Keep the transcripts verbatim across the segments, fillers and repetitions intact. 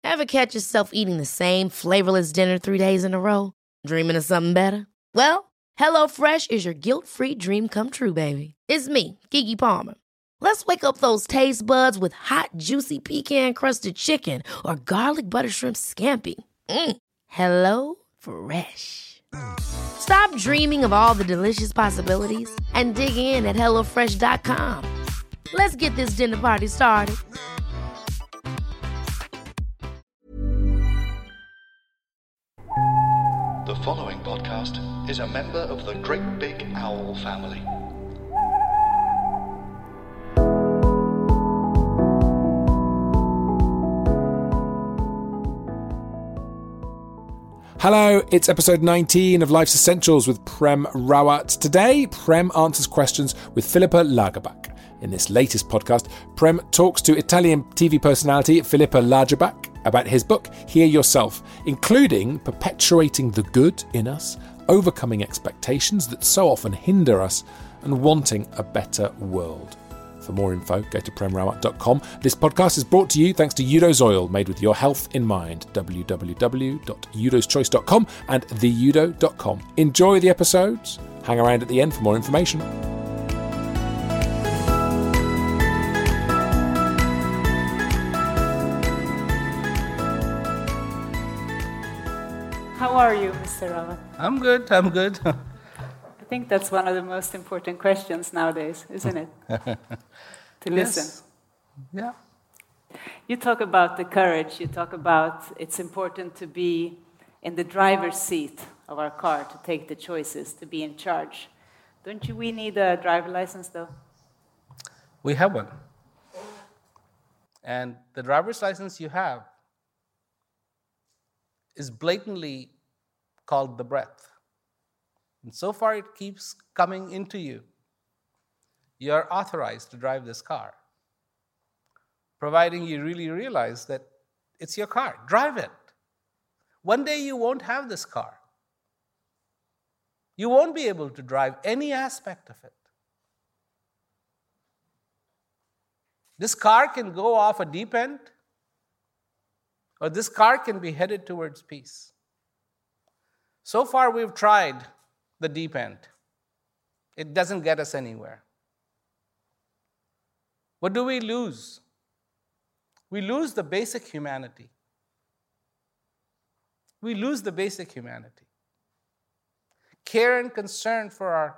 Ever catch yourself eating the same flavorless dinner three days in a row? Dreaming of something better? Well, HelloFresh is your guilt-free dream come true, baby. It's me, Keke Palmer. Let's wake up those taste buds with hot, juicy pecan-crusted chicken or garlic butter shrimp scampi. Mm. Hello Fresh. Stop dreaming of all the delicious possibilities and dig in at hello fresh dot com. Let's get this dinner party started. The following podcast is a member of the Great Big Owl family. Hello, it's episode nineteen of Life's Essentials with Prem Rawat. Today, Prem answers questions with Philippa Lagerback. In this latest podcast, Prem talks to Italian T V personality Philippa Lagerback about his book, Hear Yourself, including perpetuating the good in us, overcoming expectations that so often hinder us, and wanting a better world. For more info, go to prem rawat dot com. This podcast is brought to you thanks to Udo's Oil, made with your health in mind. w w w dot udos choice dot com and the udo dot com. Enjoy the episodes. Hang around at the end for more information. How are you, Mister Rawat? I'm good, I'm good. I think that's one of the most important questions nowadays, isn't it? To listen. Yes. Yeah. You talk about the courage, you talk about it's important to be in the driver's seat of our car, to take the choices, to be in charge. Don't you, we need a driver license, though? We have one. And the driver's license you have is blatantly called the breath. And so far it keeps coming into you. You're authorized to drive this car, providing you really realize that it's your car. Drive it. One day you won't have this car. You won't be able to drive any aspect of it. This car can go off a deep end, or this car can be headed towards peace. So far we've tried the deep end. It doesn't get us anywhere. What do we lose? We lose the basic humanity. We lose the basic humanity. Care and concern for our,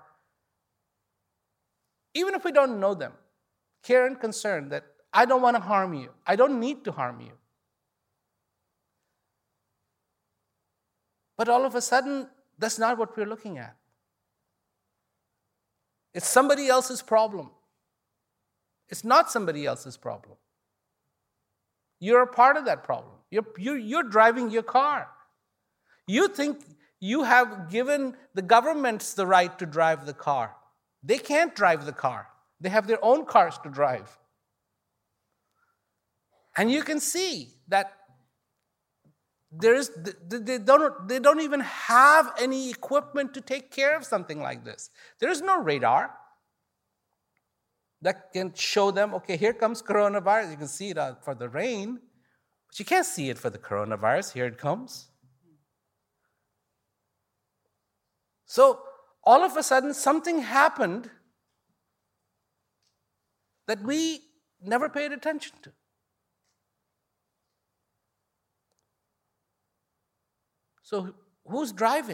even if we don't know them, care and concern that I don't want to harm you. I don't need to harm you. But all of a sudden, that's not what we're looking at. It's somebody else's problem. It's not somebody else's problem. You're a part of that problem. You're, you're, you're driving your car. You think you have given the governments the right to drive the car. They can't drive the car. They have their own cars to drive. And you can see that there is, they don't, they don't even have any equipment to take care of something like this. There is no radar that can show them, okay, here comes coronavirus. You can see it for the rain, but you can't see it for the coronavirus. Here it comes. So all of a sudden, something happened that we never paid attention to. So who's driving?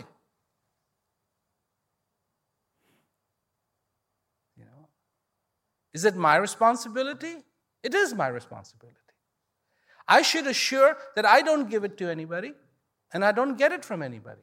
You know, is it my responsibility? It is my responsibility. I should assure that I don't give it to anybody and I don't get it from anybody.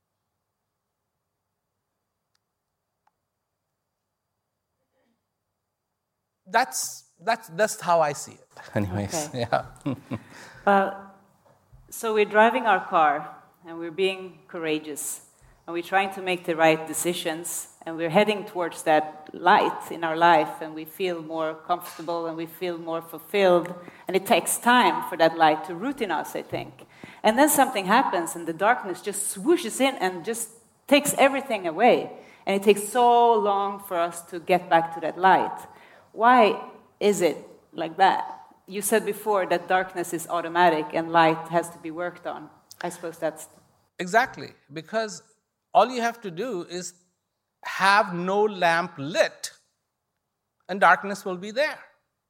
That's that's that's how I see it. Anyways, Okay. yeah. Well, so we're driving our car, and we're being courageous, and we're trying to make the right decisions, and we're heading towards that light in our life, and we feel more comfortable, and we feel more fulfilled, and it takes time for that light to root in us, I think. And then something happens, and the darkness just swooshes in and just takes everything away, and it takes so long for us to get back to that light. Why is it like that? you said before that darkness is automatic and light has to be worked on. I suppose that's... Exactly, because all you have to do is have no lamp lit, and darkness will be there.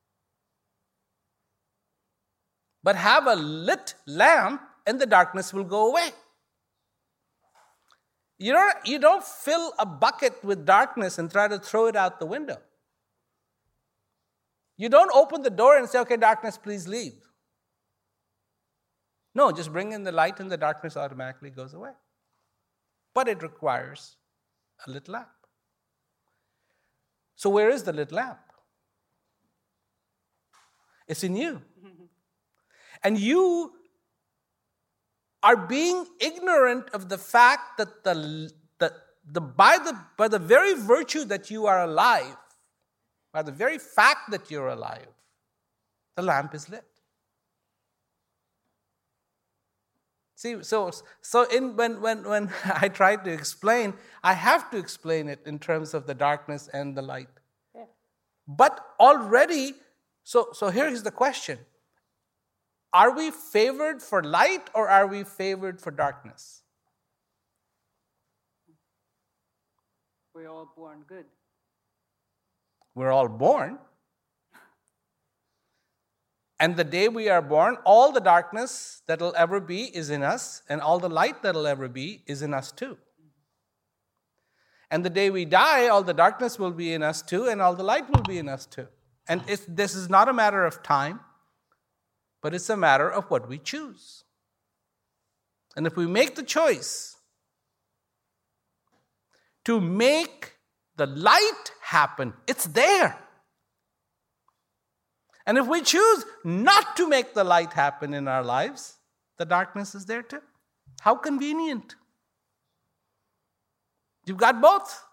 But have a lit lamp, and the darkness will go away. You don't, you don't fill a bucket with darkness and try to throw it out the window. You don't open the door and say, okay, darkness, please leave. No, just bring in the light and the darkness automatically goes away. But it requires a lit lamp. So where is the lit lamp? It's in you. And you are being ignorant of the fact that the, the, the, by, the, by the very virtue that you are alive, by the very fact that you're alive, the lamp is lit. See, so, so in, when, when, when I try to explain, I have to explain it in terms of the darkness and the light. Yeah. But already, so, so here's the question. Are we favored for light or are we favored for darkness? We're all born good. We're all born. And the day we are born, all the darkness that'll ever be is in us, and all the light that'll ever be is in us too. And the day we die, all the darkness will be in us too, and all the light will be in us too. And it's, this is not a matter of time, but it's a matter of what we choose. And if we make the choice to make the light happen, it's there. And if we choose not to make the light happen in our lives, the darkness is there too. How convenient. You've got both.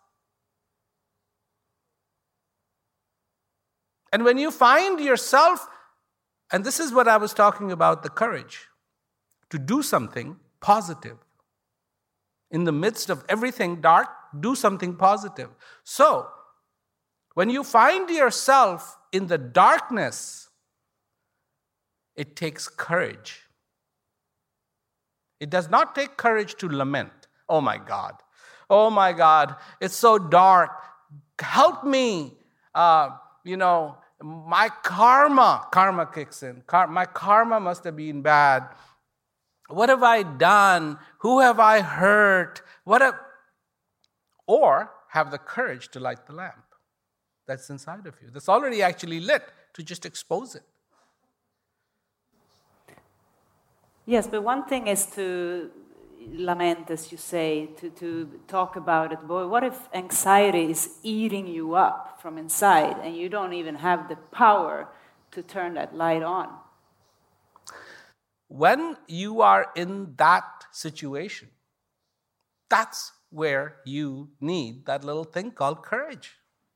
And when you find yourself, and this is what I was talking about, the courage to do something positive. In the midst of everything dark, do something positive. So, when you find yourself in the darkness, it takes courage. It does not take courage to lament. Oh my God. Oh my God. It's so dark. Help me. Uh, you know, my karma, karma kicks in. Car- my karma must have been bad. What have I done? Who have I hurt? What have... Or have the courage to light the lamp that's inside of you, that's already actually lit, to just expose it. Yes, but one thing is to lament, as you say, to, to talk about it. But what if anxiety is eating you up from inside and you don't even have the power to turn that light on? When you are in that situation, that's where you need that little thing called courage.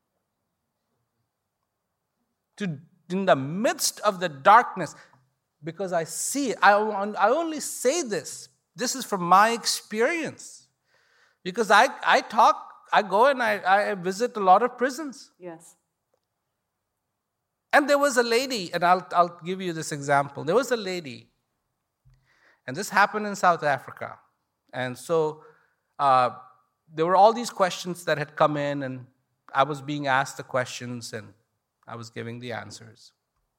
To, in the midst of the darkness, because I see it, I, I only say this, this is from my experience. Because I, I talk, I go and I, I visit a lot of prisons. Yes. And there was a lady, and I'll, I'll give you this example. There was a lady, and this happened in South Africa. And so uh, there were all these questions that had come in, and I was being asked the questions, and I was giving the answers.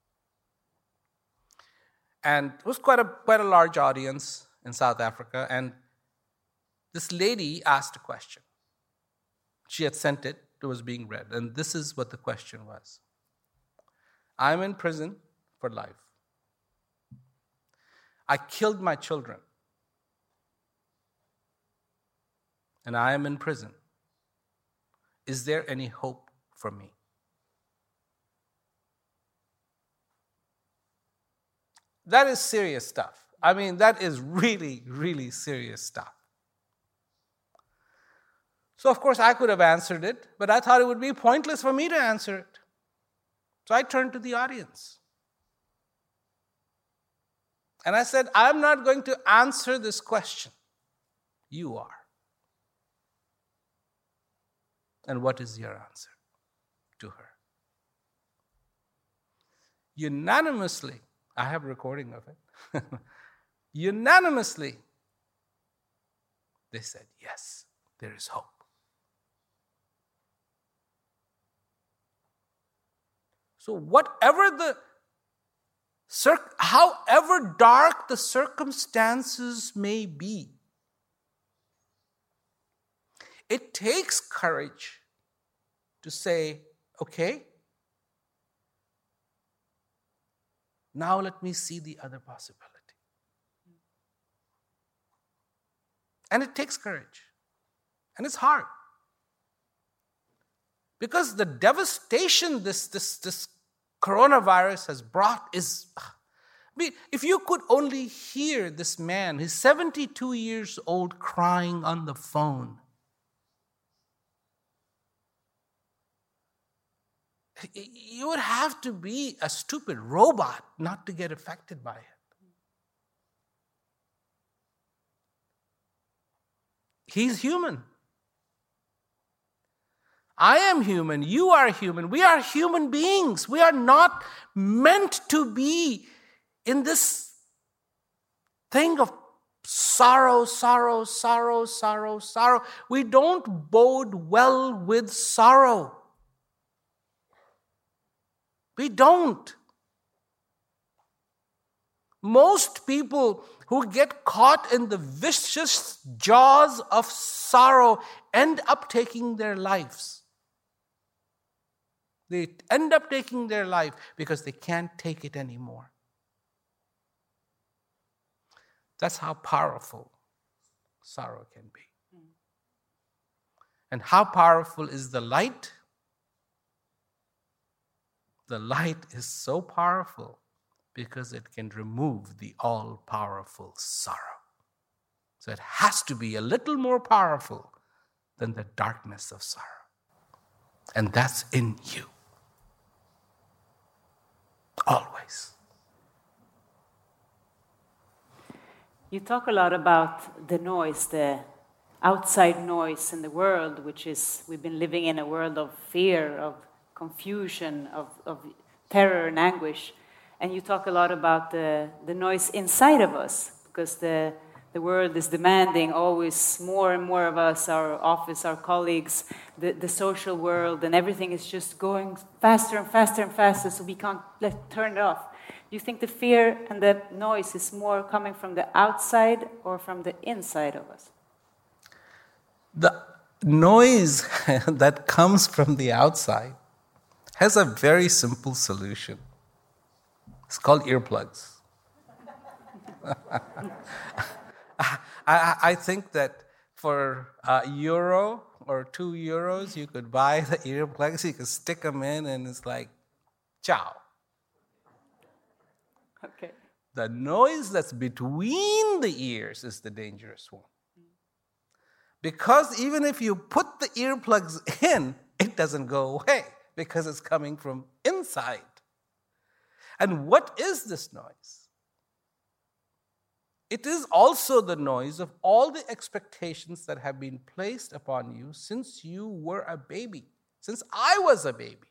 And it was quite a quite a large audience in South Africa, and this lady asked a question. She had sent it, it was being read, and this is what the question was. I'm in prison for life. I killed my children, and I am in prison. Is there any hope for me? That is serious stuff. I mean, that is really, really serious stuff. So, of course, I could have answered it, but I thought it would be pointless for me to answer it. So I turned to the audience. And I said, I'm not going to answer this question. You are. And what is your answer to her? unanimously, I have a recording of it, unanimously, they said, yes, there is hope. So whatever the, circ- however dark the circumstances may be, it takes courage to say, okay, now let me see the other possibility. And it takes courage. And it's hard. Because the devastation this, this, this coronavirus has brought is, I mean, if you could only hear this man, he's seventy-two years old, crying on the phone. You would have to be a stupid robot not to get affected by it. He's human. I am human. You are human. We are human beings. We are not meant to be in this thing of sorrow, sorrow, sorrow, sorrow, sorrow. We don't bode well with sorrow. We don't. Most people who get caught in the vicious jaws of sorrow end up taking their lives. They end up taking their life because they can't take it anymore. That's how powerful sorrow can be. And how powerful is the light? The light is so powerful because it can remove the all-powerful sorrow. So it has to be a little more powerful than the darkness of sorrow. And that's in you. Always. You talk a lot about the noise, the outside noise in the world, which is, we've been living in a world of fear, of confusion, of, of terror and anguish. And you talk a lot about the, the noise inside of us, because the, the world is demanding always more and more of us, our office, our colleagues, the, the social world, and everything is just going faster and faster and faster, so we can't let turn it off. Do you think the fear and the noise is more coming from the outside or from the inside of us? The noise that comes from the outside has a very simple solution. It's called earplugs. I, I think that for a euro or two euros, you could buy the earplugs, you could stick them in, and it's like, ciao. Okay. The noise that's between the ears is the dangerous one. Because even if you put the earplugs in, it doesn't go away because it's coming from inside. And what is this noise? It is also the noise of all the expectations that have been placed upon you since you were a baby, since I was a baby.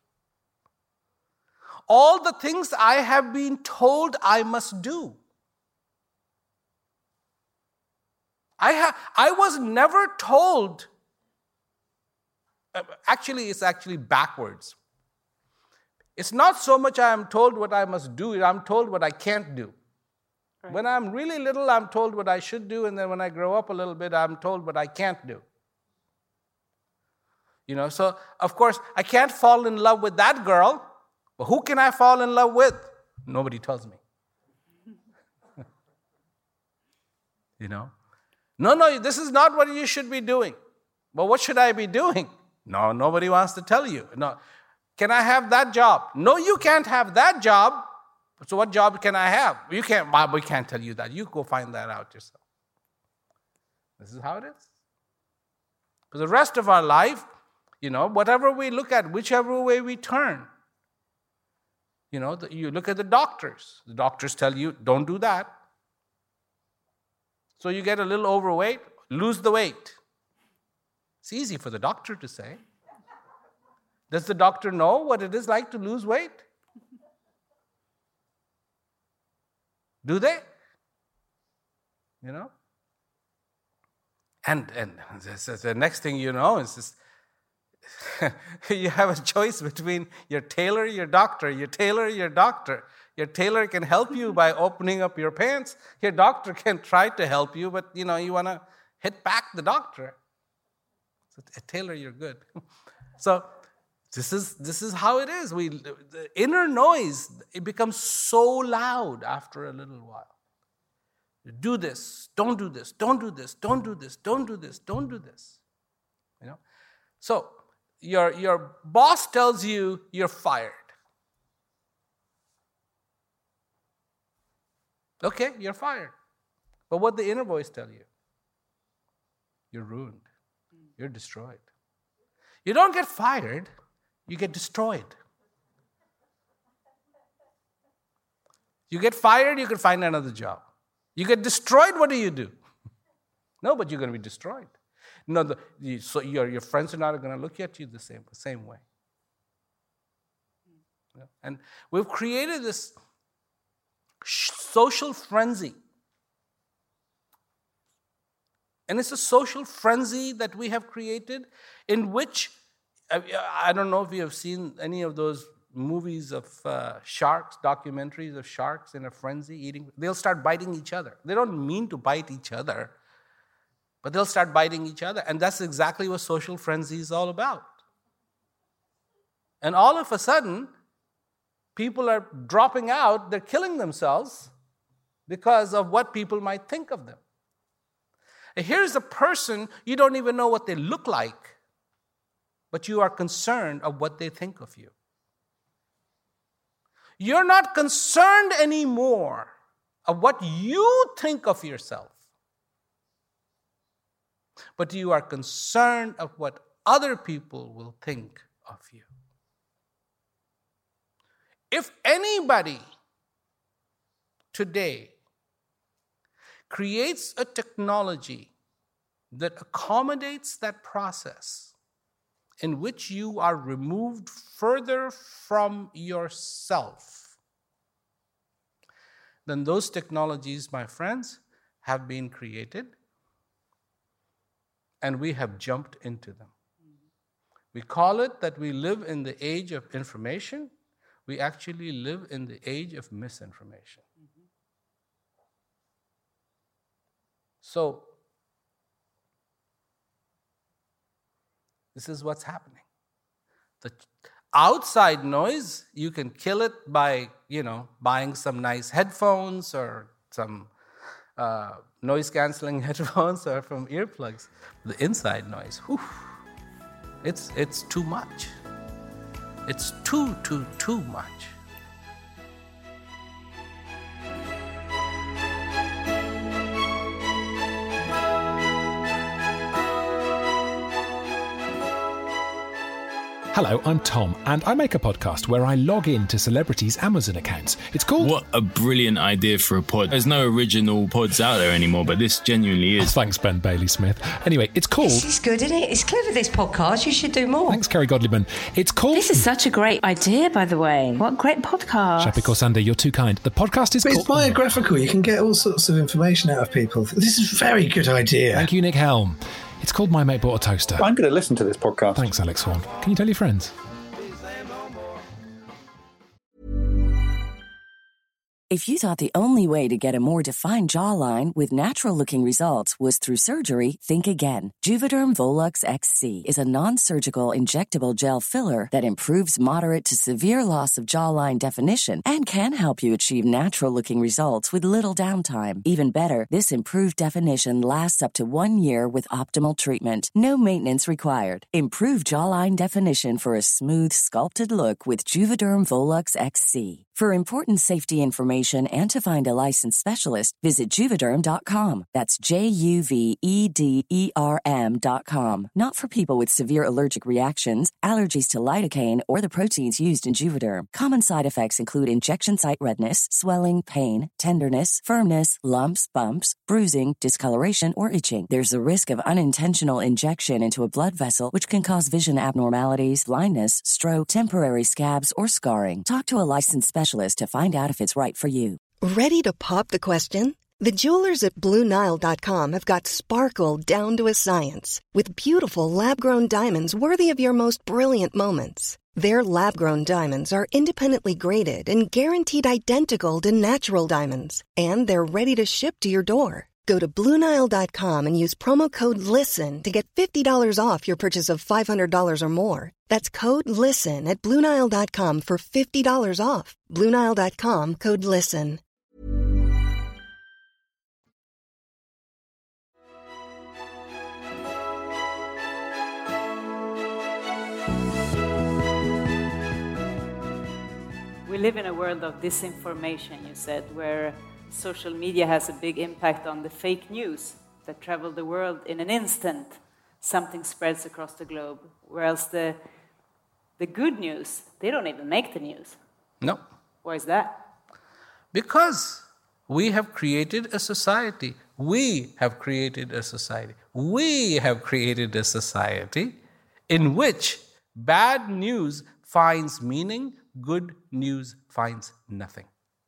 All the things I have been told I must do. I, ha- I was never told, actually it's actually backwards. It's not so much I am told what I must do, I'm told what I can't do. Right. When I'm really little, I'm told what I should do, and then when I grow up a little bit, I'm told what I can't do. You know, so of course, I can't fall in love with that girl, but who can I fall in love with? Nobody tells me. You know? No, no, this is not what you should be doing. But what should I be doing? No, nobody wants to tell you. No. Can I have that job? No, you can't have that job. So what job can I have? You can't, we can't tell you that. You go find that out yourself. This is how it is. For the rest of our life, you know, whatever we look at, whichever way we turn, you know, the, you look at the doctors. The doctors tell you, don't do that. So you get a little overweight, lose the weight. It's easy for the doctor to say. Does the doctor know what it is like to lose weight? Do they? You know? And and this is the next thing you know is this, you have a choice between your tailor, your doctor. Your tailor, your doctor. Your tailor can help you by opening up your pants. Your doctor can try to help you, but you know you want to hit back the doctor. So a tailor, you're good. So this is this is how it is. We the inner noise, it becomes so loud after a little while. Do this, don't do this, don't do this, don't do this, don't do this, don't do this. You know? So your, your boss tells you you're fired. Okay, you're fired. But what the inner voice tell you? You're ruined. You're destroyed. You don't get fired, you get destroyed. You get fired, you can find another job. You get destroyed, what do you do? No, but you're going to be destroyed. No, the, you, so your, your friends are not going to look at you the same, the same way. Yeah. And we've created this social frenzy. And it's a social frenzy that we have created in which, I, I don't know if you have seen any of those movies of uh, sharks, documentaries of sharks in a frenzy eating. They'll start biting each other. They don't mean to bite each other, but they'll start biting each other. And that's exactly what social frenzy is all about. And all of a sudden, people are dropping out, they're killing themselves because of what people might think of them. And here's a person, you don't even know what they look like, but you are concerned of what they think of you. You're not concerned anymore of what you think of yourself, but you are concerned of what other people will think of you. If anybody today creates a technology that accommodates that process, in which you are removed further from yourself, then those technologies, my friends, have been created, and we have jumped into them. We call it that we live in the age of information. We actually live in the age of misinformation. Mm-hmm. So, this is what's happening. The outside noise, you can kill it by, you know, buying some nice headphones or some uh, noise-canceling headphones or from earplugs. The inside noise, whew, it's it's too much. It's too, too, too much. Hello, I'm Tom, and I make a podcast where I log in to celebrities' Amazon accounts. It's called... What a brilliant idea for a pod. There's no original pods out there anymore, but this genuinely is. Oh, thanks, Ben Bailey-Smith. Anyway, it's called... This is good, isn't it? It's clever, this podcast. You should do more. Thanks, Kerry Godliman. It's called... This is such a great idea, by the way. What a great podcast. Shapik Sandy, you're too kind. The podcast is but called... It's biographical. You can get all sorts of information out of people. This is a very good idea. Thank you, Nick Helm. It's called My Mate Bought a Toaster. I'm going to listen to this podcast. Thanks, Alex Horn. Can you tell your friends? If you thought the only way to get a more defined jawline with natural-looking results was through surgery, think again. Juvederm Volux X C is a non-surgical injectable gel filler that improves moderate to severe loss of jawline definition and can help you achieve natural-looking results with little downtime. Even better, this improved definition lasts up to one year with optimal treatment. No maintenance required. Improve jawline definition for a smooth, sculpted look with Juvederm Volux X C. For important safety information and to find a licensed specialist, visit Juvederm dot com. That's J U V E D E R M dot com. Not for people with severe allergic reactions, allergies to lidocaine, or the proteins used in Juvederm. Common side effects include injection site redness, swelling, pain, tenderness, firmness, lumps, bumps, bruising, discoloration, or itching. There's a risk of unintentional injection into a blood vessel, which can cause vision abnormalities, blindness, stroke, temporary scabs, or scarring. Talk to a licensed specialist to find out if it's right for you. Ready to pop the question? The jewelers at Blue Nile dot com have got sparkle down to a science with beautiful lab-grown diamonds worthy of your most brilliant moments. Their lab-grown diamonds are independently graded and guaranteed identical to natural diamonds, and they're ready to ship to your door. Go to Blue Nile dot com and use promo code LISTEN to get fifty dollars off your purchase of five hundred dollars or more. That's code LISTEN at Blue Nile dot com for fifty dollars off. Blue Nile dot com, code LISTEN. We live in a world of disinformation, you said, where social media has a big impact on the fake news that travel the world in an instant. Something spreads across the globe, whereas the the good news, they don't even make the news. No. Why is that? Because we have created a society. We have created a society. We have created a society in which bad news finds meaning, good news finds nothing.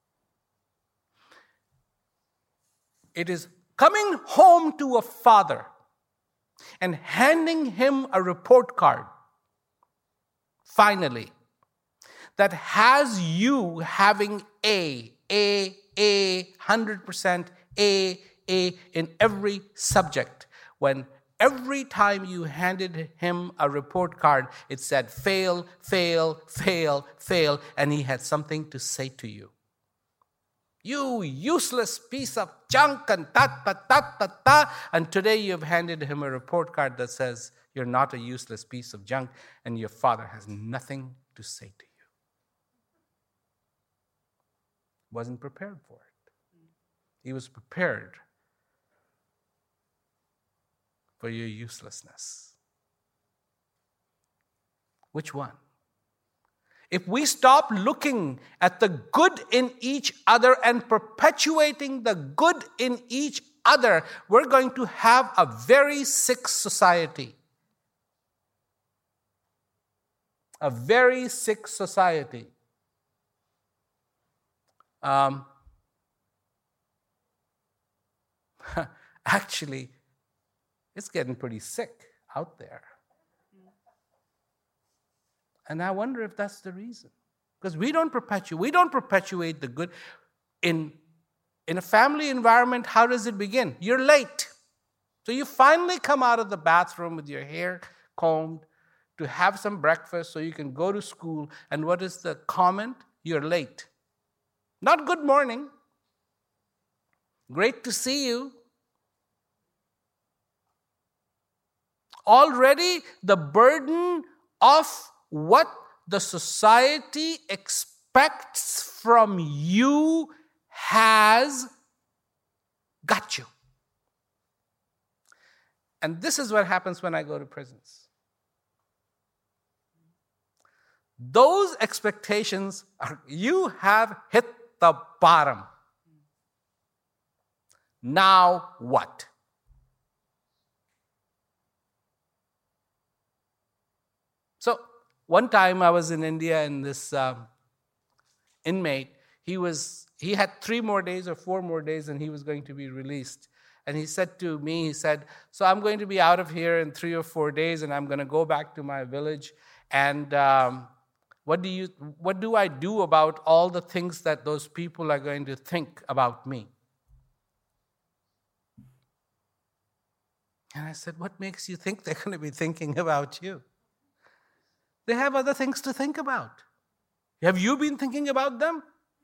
It is coming home to a father and handing him a report card, finally, that has you having A, A, A, one hundred percent A, A in every subject, when every time you handed him a report card, it said fail, fail, fail, fail, and he had something to say to you. You useless piece of junk and ta ta ta ta ta. And today you've handed him a report card that says you're not a useless piece of junk and your father has nothing to say to you. Wasn't prepared for it. He was prepared for your uselessness. Which one? If we stop looking at the good in each other and perpetuating the good in each other, we're going to have a very sick society. A very sick society. Um, actually, it's getting pretty sick out there. And I wonder if that's the reason. Because we don't perpetuate, we don't perpetuate the good. In, in a family environment, how does it begin? You're late. So you finally come out of the bathroom with your hair combed to have some breakfast so you can go to school. And what is the comment? You're late. Not good morning. Great to see you. Already the burden of what the society expects from you has got you. And this is what happens when I go to prisons. Those expectations are, you have hit the bottom. Now what? So, one time I was in India and this um, inmate, he was he had three more days or four more days and he was going to be released. And he said to me, he said, so I'm going to be out of here in three or four days and I'm going to go back to my village. And um, what do you what do I do about all the things that those people are going to think about me? And I said, what makes you think they're going to be thinking about you? They have other things to think about. Have you been thinking about them?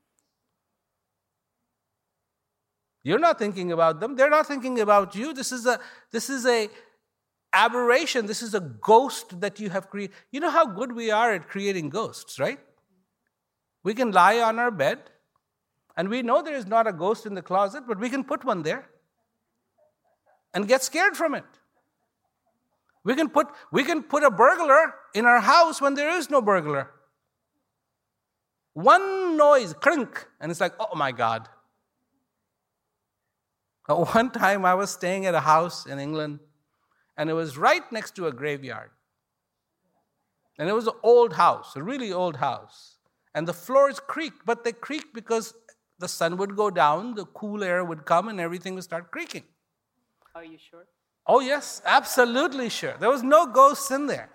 You're not thinking about them. They're not thinking about you. This is a this is a aberration. This is a ghost that you have created. You know how good we are at creating ghosts, right? We can lie on our bed, and we know there is not a ghost in the closet, but we can put one there and get scared from it. We can put we can put a burglar in our house when there is no burglar. One noise, clink, and it's like, oh my God. One time I was staying at a house in England, and it was right next to a graveyard. And it was an old house, a really old house. And the floors creaked, but they creaked because the sun would go down, the cool air would come, and everything would start creaking. Are you sure? Oh, yes, absolutely sure. There was no ghosts in there.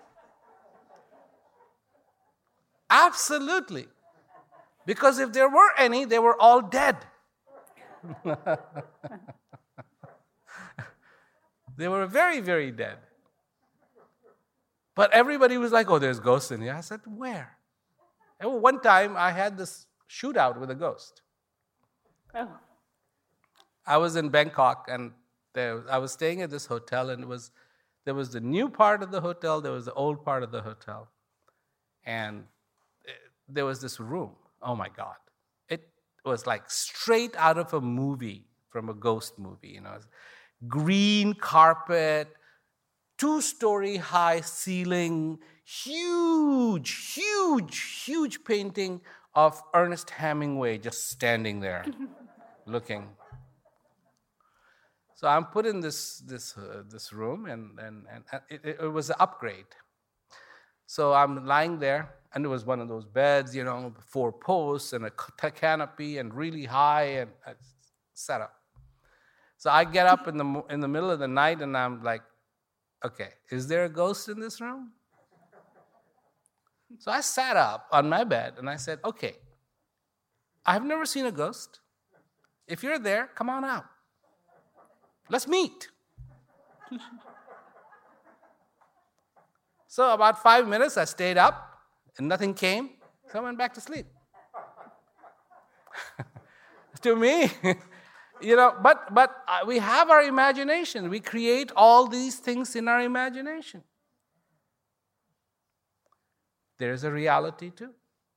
Absolutely. Because if there were any, they were all dead. They were very, very dead. But everybody was like, oh, there's ghosts in here. I said, where? And one time I had this shootout with a ghost. Oh. I was in Bangkok, and there, I was staying at this hotel, and it was there was the new part of the hotel, there was the old part of the hotel. And it, there was this room. Oh, my God. It was like straight out of a movie, from a ghost movie, you know. Green carpet, two-story high ceiling, huge, huge, huge painting of Ernest Hemingway just standing there, looking. So I'm put in this this uh, this room, and and and it, it was an upgrade. So I'm lying there, and it was one of those beds, you know, four posts and a canopy, and really high and uh, set up. So I get up in the in the middle of the night, and I'm like, okay, is there a ghost in this room? So I sat up on my bed, and I said, okay, I've never seen a ghost. If you're there, come on out. Let's meet. So about five minutes, I stayed up, and nothing came, so I went back to sleep. To me, you know, but but we have our imagination. We create all these things in our imagination. There's a reality too.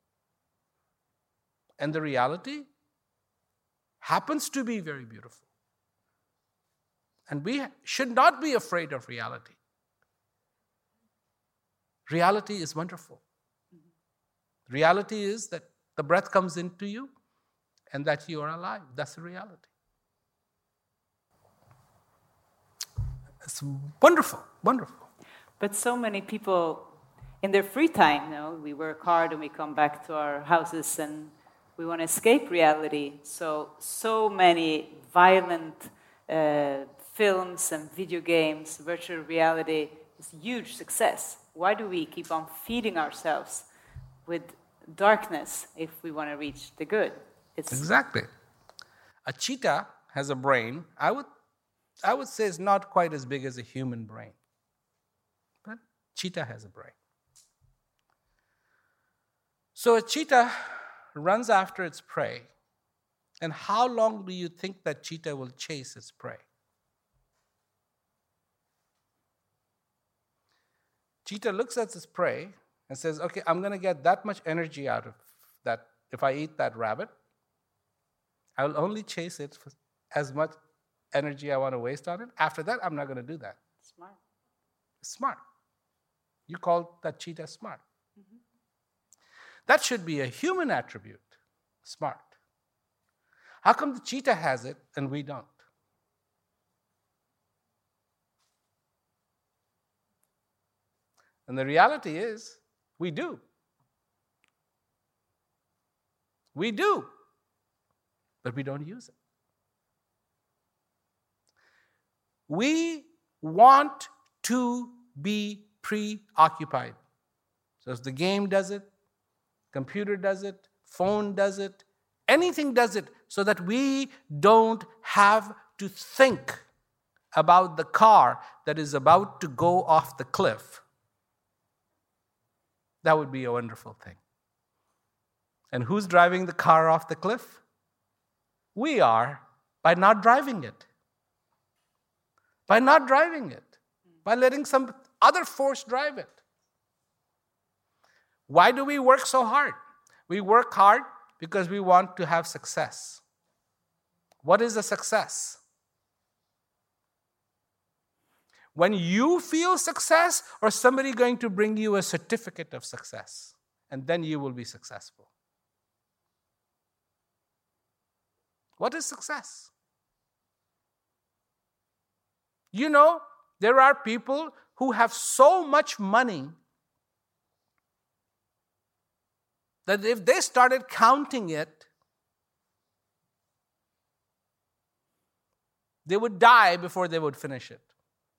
And the reality happens to be very beautiful. And we should not be afraid of reality. Reality is wonderful. Reality is that the breath comes into you and that you are alive. That's the reality. It's wonderful, wonderful. But so many people, in their free time, you know, we work hard and we come back to our houses and we want to escape reality. So, so many violent uh, films and video games, virtual reality is a huge success. Why do we keep on feeding ourselves with darkness if we want to reach the good? It's exactly. A cheetah has a brain. I would, I would say it's not quite as big as a human brain. But cheetah has a brain. So a cheetah runs after its prey. And how long do you think that cheetah will chase its prey? Cheetah looks at its prey and says, okay, I'm going to get that much energy out of that. If I eat that rabbit, I will only chase it for as much energy I want to waste on it. After that, I'm not going to do that. Smart. Smart. You call that cheetah smart. Mm-hmm. That should be a human attribute, smart. How come the cheetah has it and we don't? And the reality is, we do. We do. But we don't use it. We want to be preoccupied. So if the game does it, computer does it, phone does it, anything does it, so that we don't have to think about the car that is about to go off the cliff. That would be a wonderful thing. And who's driving the car off the cliff? We are, by not driving it. By not driving it. By letting some other force drive it. Why do we work so hard? We work hard because we want to have success. What is a success? When you feel success, or somebody going to bring you a certificate of success, and then you will be successful. What is success? You know, there are people who have so much money that if they started counting it, They would die before they would finish it.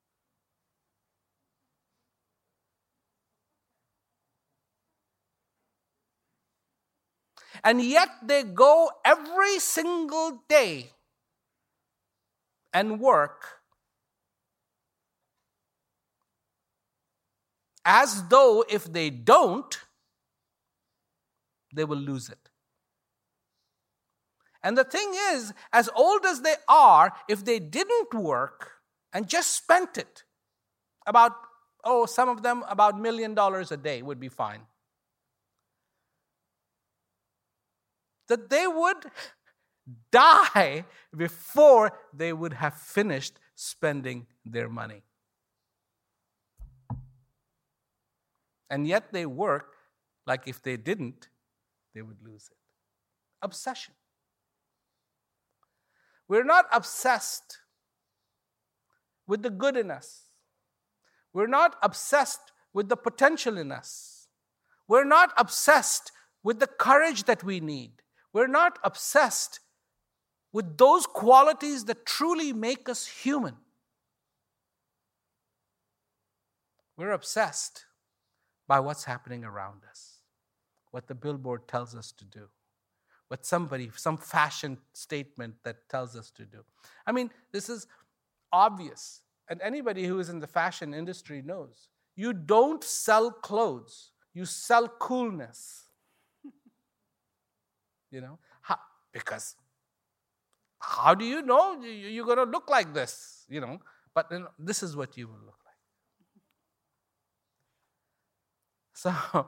And yet they go every single day and work as though if they don't, they will lose it. And the thing is, as old as they are, if they didn't work and just spent it, about, oh, some of them about a million dollars a day would be fine. That they would die before they would have finished spending their money. And yet they work like if they didn't, they would lose it. Obsession. We're not obsessed with the good in us. We're not obsessed with the potential in us. We're not obsessed with the courage that we need. We're not obsessed with those qualities that truly make us human. We're obsessed by what's happening around us, what the billboard tells us to do, what somebody, some fashion statement that tells us to do. I mean, this is obvious, and anybody who is in the fashion industry knows. You don't sell clothes, you sell coolness. You know, how, because how do you know you're going to look like this? You know, but you know, this is what you will look like. So,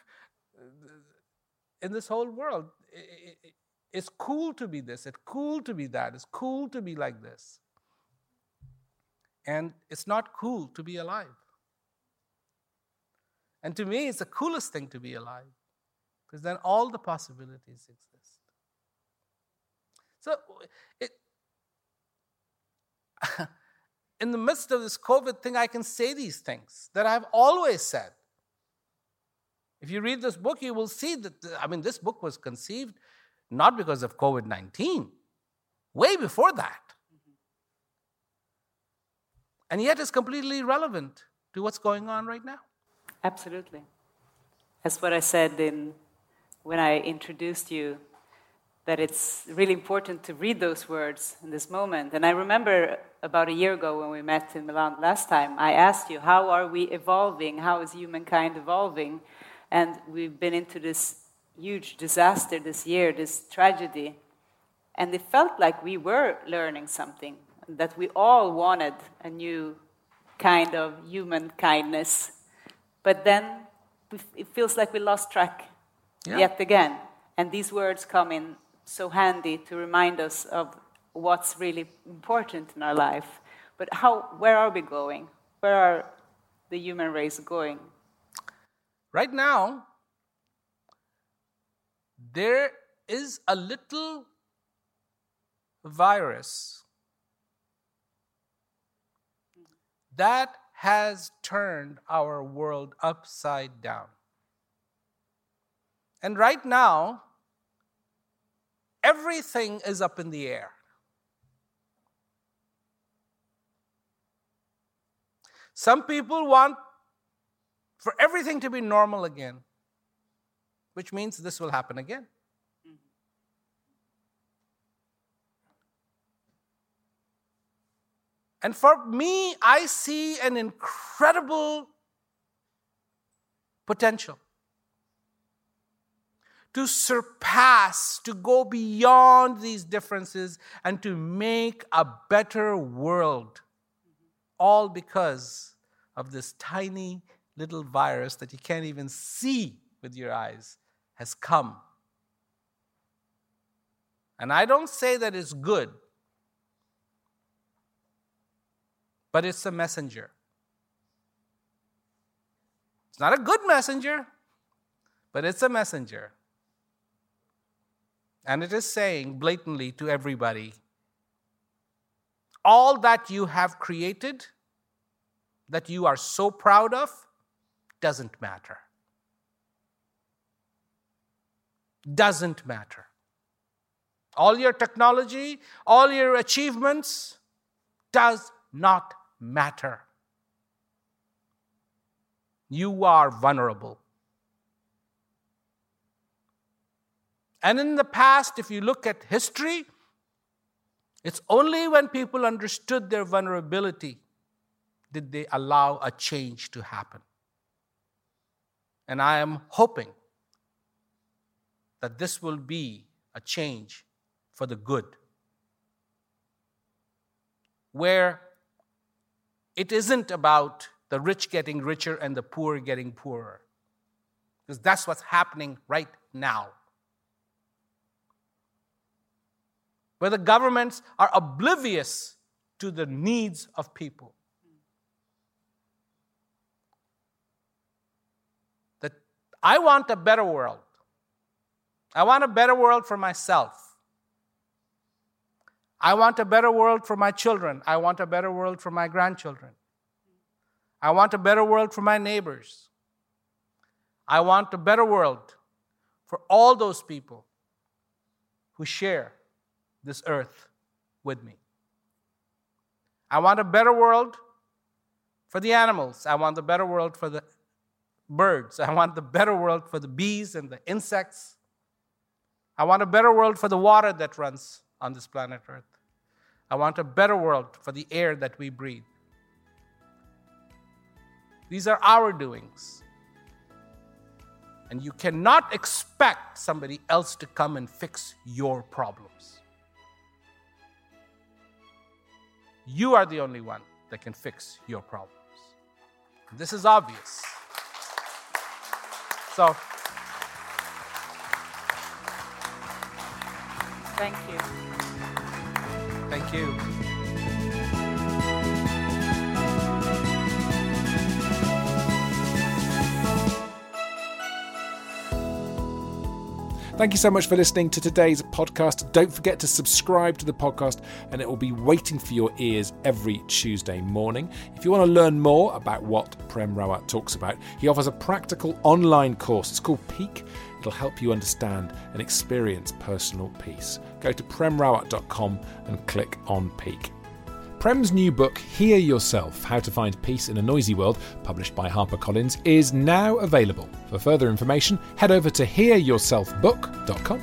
in this whole world, it, it, it's cool to be this, it's cool to be that, it's cool to be like this. And it's not cool to be alive. And to me, it's the coolest thing to be alive, because then all the possibilities exist. So, it, in the midst of this COVID thing, I can say these things that I've always said. If you read this book, you will see that, I mean, this book was conceived not because of COVID nineteen, way before that. And yet it's completely relevant to what's going on right now. Absolutely. That's what I said in when I introduced you, that it's really important to read those words in this moment. And I remember about a year ago when we met in Milan last time, I asked you, how are we evolving? How is humankind evolving? And we've been into this huge disaster this year, this tragedy. And it felt like we were learning something, that we all wanted a new kind of human kindness. But then it feels like we lost track yeah. yet again. And these words come in so handy to remind us of what's really important in our life. But how? Where are we going? Where are the human race going? Right now, there is a little virus that has turned our world upside down. And right now, everything is up in the air. Some people want for everything to be normal again, which means this will happen again. Mm-hmm. And for me, I see an incredible potential to surpass, to go beyond these differences and to make a better world, mm-hmm. all because of this tiny little virus that you can't even see with your eyes has come. And I don't say that it's good, but it's a messenger. It's not a good messenger, but it's a messenger. And it is saying blatantly to everybody, all that you have created, that you are so proud of, doesn't matter. Doesn't matter. All your technology, all your achievements, does not matter. You are vulnerable. And in the past, if you look at history, it's only when people understood their vulnerability did they allow a change to happen. And I am hoping that this will be a change for the good, where it isn't about the rich getting richer and the poor getting poorer, because that's what's happening right now, where the governments are oblivious to the needs of people. That I want a better world. I want a better world for myself. I want a better world for my children. I want a better world for my grandchildren. I want a better world for my neighbors. I want a better world for all those people who share this earth with me. I want a better world for the animals. I want a better world for the birds. I want the better world for the bees and the insects. I want a better world for the water that runs on this planet Earth. I want a better world for the air that we breathe. These are our doings. And you cannot expect somebody else to come and fix your problems. You are the only one that can fix your problems. This is obvious. So, thank you. Thank you. Thank you so much for listening to today's podcast. Don't forget to subscribe to the podcast, and it will be waiting for your ears every Tuesday morning. If you want to learn more about what Prem Rawat talks about, he offers a practical online course. It's called Peak. It'll help you understand and experience personal peace. Go to prem rawat dot com and click on Peak. Prem's new book, Hear Yourself, How to Find Peace in a Noisy World, published by HarperCollins, is now available. For further information, head over to hear yourself book dot com.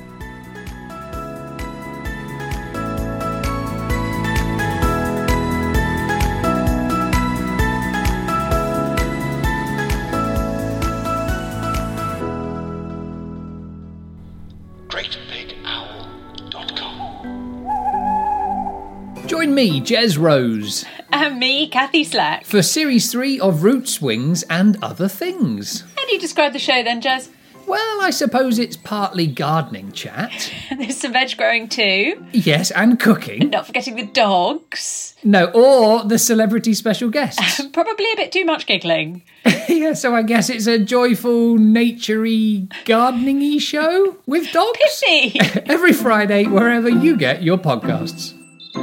Join me, Jez Rose. And me, Kathy Slack. For Series three of Roots, Wings and Other Things. How do you describe the show then, Jez? Well, I suppose it's partly gardening chat. There's some veg growing too. Yes, and cooking. And not forgetting the dogs. No, or the celebrity special guests. Probably a bit too much giggling. Yeah, so I guess it's a joyful, nature-y, gardening-y show with dogs. Pissy! Every Friday, wherever you get your podcasts.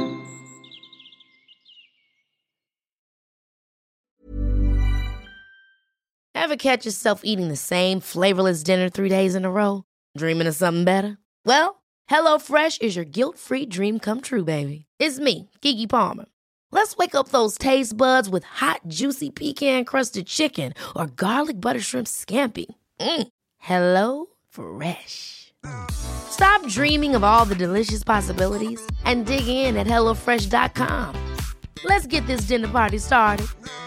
Ever catch yourself eating the same flavorless dinner three days in a row? Dreaming of something better? Well, HelloFresh is your guilt-free dream come true, baby. It's me, Keke Palmer. Let's wake up those taste buds with hot, juicy pecan-crusted chicken or garlic butter shrimp scampi. Mm. Hello Fresh. Stop dreaming of all the delicious possibilities and dig in at hello fresh dot com. Let's get this dinner party started.